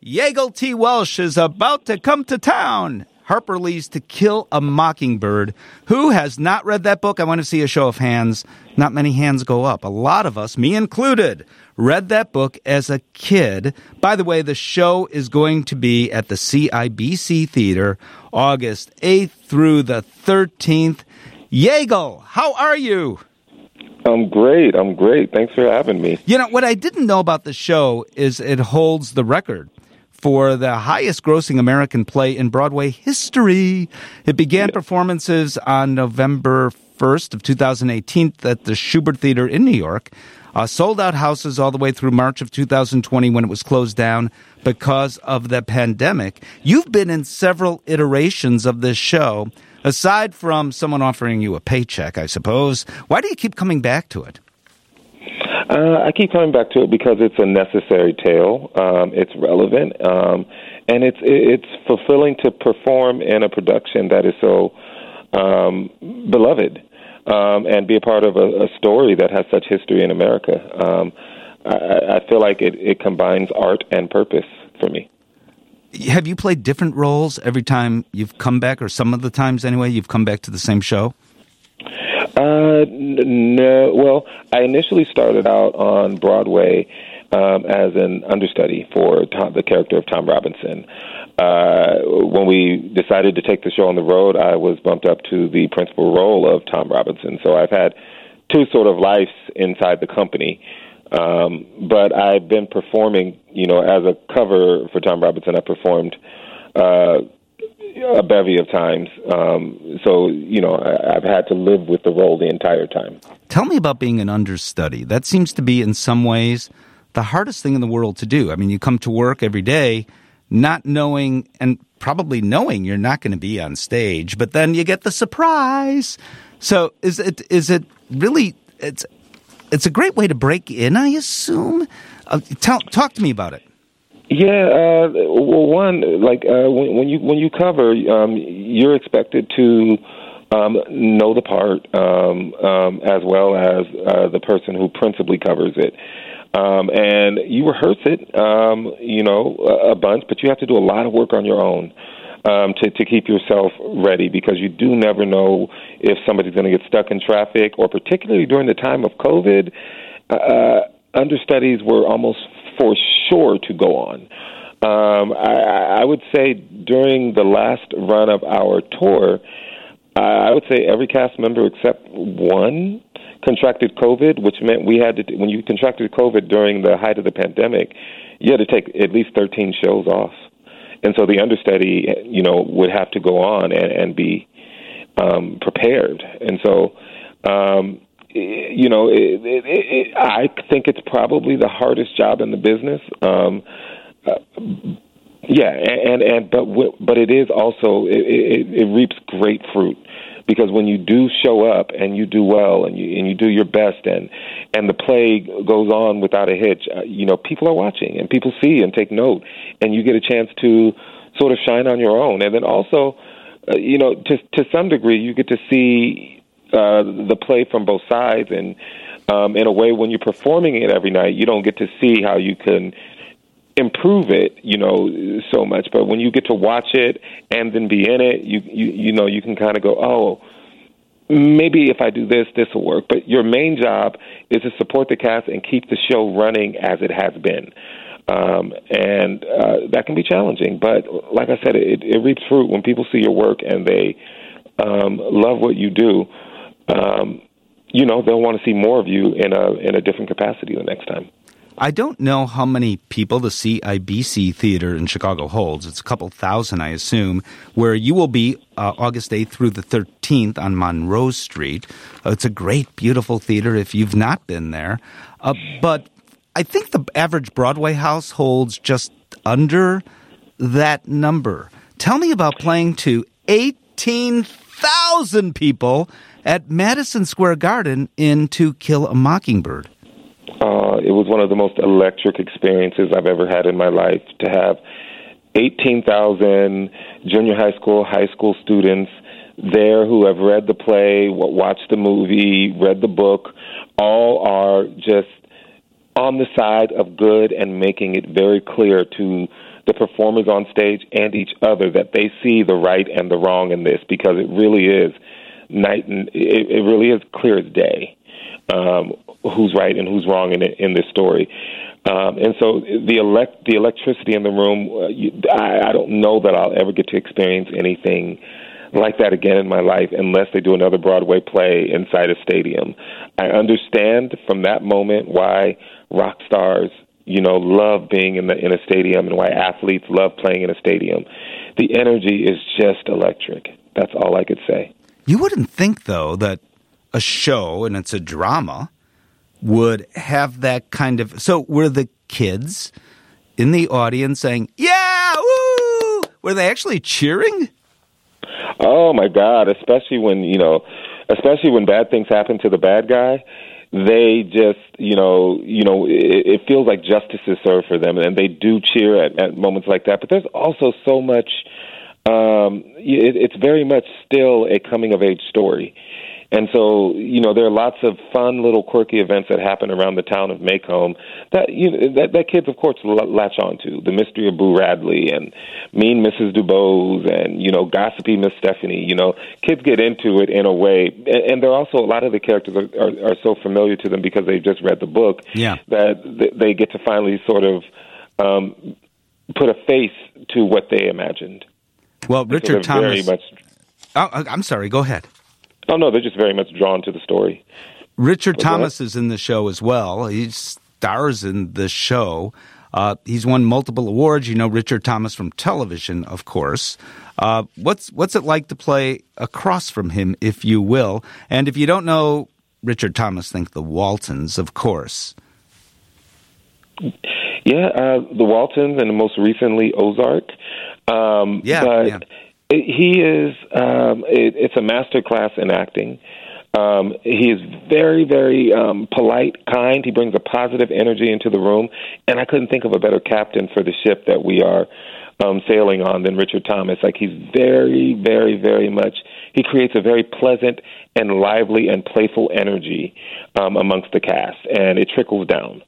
Yeagle T. Welsh is about to come to town. Harper Lee's To Kill a Mockingbird. Who has not read that book? I want to see a show of hands. Not many hands go up. A lot of us, me included, read that book as a kid. By the way, the show is going to be at the CIBC Theater August 8th through the 13th. Yeagle, how are you? I'm great. Thanks for having me. You know, what I didn't know about the show is it holds the record for the highest grossing American play in Broadway history. It began performances on November 1st of 2018 at the Shubert Theater in New York. Sold out houses all the way through March of 2020 when it was closed down because of the pandemic. You've been in several iterations of this show. Aside from someone offering you a paycheck, I suppose, why do you keep coming back to it? I keep coming back to it because it's a necessary tale. It's relevant, and it's fulfilling to perform in a production that is so beloved, and be a part of a story that has such history in America. I feel like it combines art and purpose for me. Have you played different roles every time you've come back, or some of the times anyway, you've come back to the same show? No. Well, I initially started out on Broadway as an understudy for the character of Tom Robinson. When we decided to take the show on the road, I was bumped up to the principal role of Tom Robinson. So I've had two sort of lives inside the company. But I've been performing, as a cover for Tom Robinson. I performed a bevy of times. So, I've had to live with the role the entire time. Tell me about being an understudy. That seems to be, in some ways, the hardest thing in the world to do. I mean, you come to work every day not knowing, and probably knowing you're not going to be on stage, but then you get the surprise. So is it really, it's a great way to break in, I assume? Talk to me about it. Yeah, well, one, when you cover, you're expected to know the part as well as the person who principally covers it. And you rehearse it, a bunch, but you have to do a lot of work on your own to keep yourself ready, because you do never know if somebody's going to get stuck in traffic, or particularly during the time of COVID, understudies were almost for sure to go on. I would say during the last run of our tour, I would say every cast member except one contracted COVID, which meant we had to, when you contracted COVID during the height of the pandemic, you had to take at least 13 shows off. And so the understudy, would have to go on and be prepared. And so, I think it's probably the hardest job in the business. But it is also, it reaps great fruit, because when you do show up and you do well and you do your best and the play goes on without a hitch, people are watching and people see and take note, and you get a chance to sort of shine on your own. And then also, to some degree, you get to see the play from both sides, and in a way, when you're performing it every night, you don't get to see how you can improve it, so much. But when you get to watch it and then be in it, you can kind of go, oh, maybe if I do this, this will work. But your main job is to support the cast and keep the show running as it has been. And that can be challenging. But like I said, it reaps fruit when people see your work and they love what you do. They'll want to see more of you in a different capacity the next time. I don't know how many people the CIBC Theater in Chicago holds. It's a couple thousand, I assume, where you will be August 8th through the 13th on Monroe Street. It's a great, beautiful theater if you've not been there. But I think the average Broadway house holds just under that number. Tell me about playing to 18,000 people at Madison Square Garden in To Kill a Mockingbird. It was one of the most electric experiences I've ever had in my life, to have 18,000 junior high school students there who have read the play, watched the movie, read the book, all are just on the side of good and making it very clear to the performers on stage and each other, that they see the right and the wrong in this, because it really is it really is clear as day who's right and who's wrong in this story. And so the electricity in the room, I don't know that I'll ever get to experience anything like that again in my life unless they do another Broadway play inside a stadium. I understand from that moment why rock stars, love being in a stadium, and why athletes love playing in a stadium. The energy is just electric. That's all I could say. You wouldn't think, though, that a show, and it's a drama, would have that kind of... So were the kids in the audience saying, yeah, woo? Were they actually cheering? Oh, my God, especially when bad things happen to the bad guy. They just, it feels like justice is served for them, and they do cheer at moments like that. But there's also so much, it's very much still a coming-of-age story. And so, there are lots of fun little quirky events that happen around the town of Macomb that kids, of course, latch on to. The Mystery of Boo Radley and Mean Mrs. DuBose and, Gossipy Miss Stephanie. Kids get into it in a way. And there are also a lot of the characters are so familiar to them because they've just read the book that they get to finally sort of put a face to what they imagined. Well, Richard Thomas... I'm sorry, go ahead. Oh, no, they're just very much drawn to the story. Richard Thomas is in the show as well. He stars in the show. He's won multiple awards. Richard Thomas from television, of course. What's it like to play across from him, if you will? And if you don't know Richard Thomas, think the Waltons, of course. Yeah, the Waltons, and most recently Ozark. Yeah. He is, it's a master class in acting. He is very, very polite, kind. He brings a positive energy into the room. And I couldn't think of a better captain for the ship that we are sailing on than Richard Thomas. Like, he's very, very, very much, he creates a very pleasant and lively and playful energy amongst the cast. And it trickles down.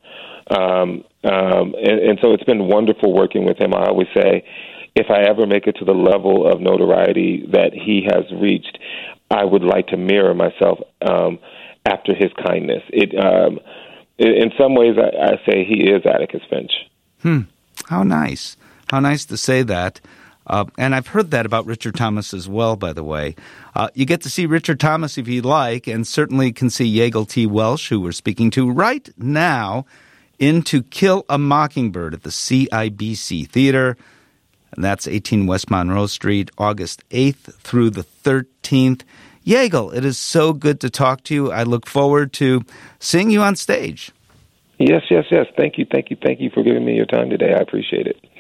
And so it's been wonderful working with him. I always say, if I ever make it to the level of notoriety that he has reached, I would like to mirror myself after his kindness. In some ways, I say he is Atticus Finch. How nice. How nice to say that. And I've heard that about Richard Thomas as well, by the way. You get to see Richard Thomas if you like, and certainly can see Yeagle T. Welsh, who we're speaking to right now, in To Kill a Mockingbird at the CIBC Theater. And that's 18 West Monroe Street, August 8th through the 13th. Yeagle, it is so good to talk to you. I look forward to seeing you on stage. Yes. Thank you for giving me your time today. I appreciate it.